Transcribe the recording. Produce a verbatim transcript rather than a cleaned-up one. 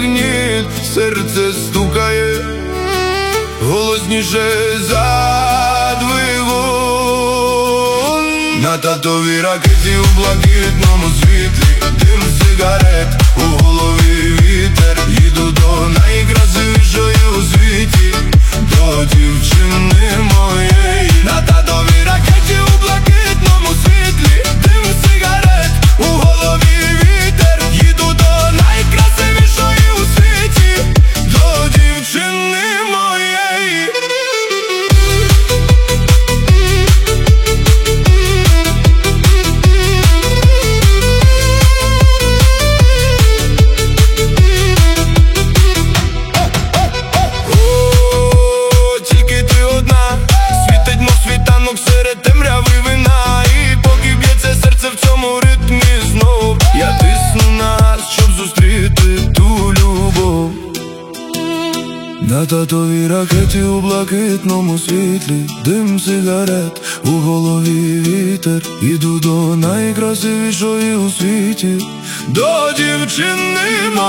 магніт, серце стукає голосніше за двигун. На татовій ракеті у блакитному світлі дим сигарет, у голові вітер. Їду до найкрасивішої у світі, до дівчини моєї. На татовій ракеті у блакитному світлі дим сигарет, у голові вітер. Їду до найкрасивішої у світі, до дівчини моєї. Серед темряви вина, і поки б'ється серце в цьому ритмі знов, я тисну на газ, щоб зустріти ту любов. На татовій ракеті у блакитному світлі дим сигарет, у голові вітер. Іду до найкрасивішої у світі, до дівчини.